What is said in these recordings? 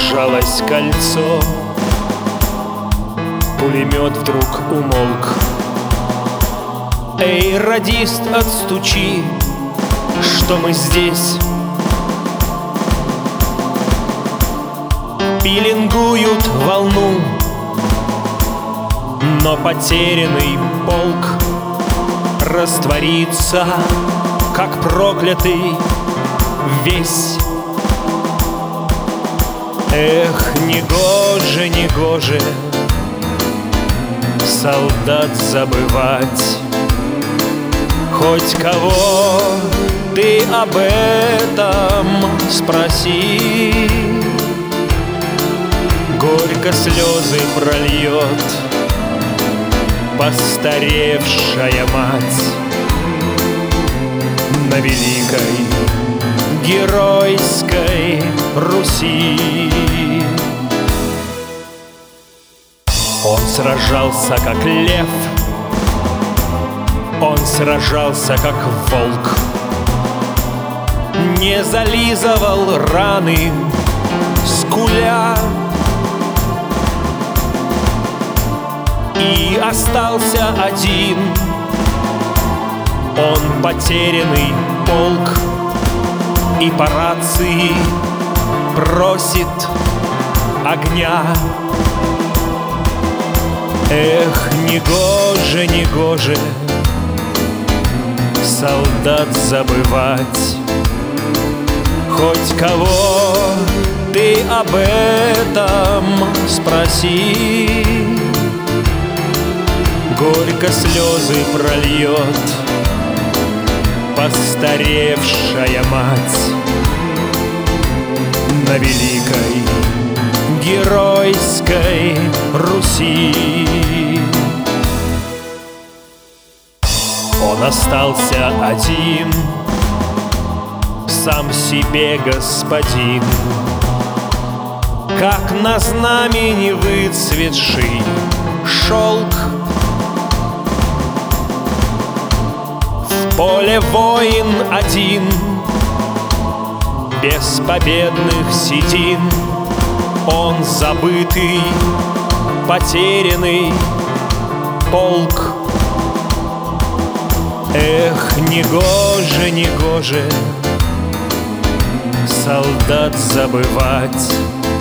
сжалось кольцо, пулемет вдруг умолк. Эй, радист, отстучи, что мы здесь. Пеленгуют волну, но потерянный полк растворится, как проклятый весь. Эх, негоже, негоже солдат забывать. Хоть кого ты об этом спроси, горько слезы прольет постаревшая мать на великой геройской Руси. Он сражался как лев, он сражался как волк, не зализывал раны, скуля, и остался один. Он потерянный полк, и по рации просит огня. Эх, негоже, негоже солдат забывать. Хоть кого ты об этом спроси, горько слезы прольет постаревшая мать на великой геройской Руси. Он остался один, сам себе господин, как на знамени выцветший шелк. В поле воин один, без победных седин, он забытый, потерянный полк. Эх, негоже, негоже солдат забывать.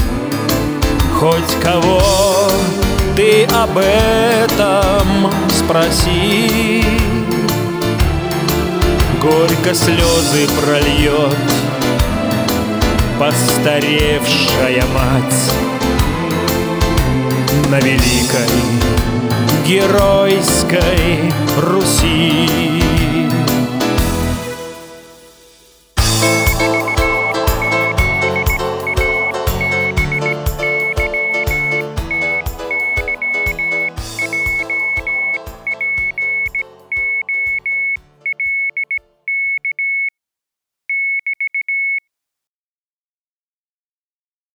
Хоть кого ты об этом спроси, горько слезы прольет постаревшая мать на великой геройской Руси.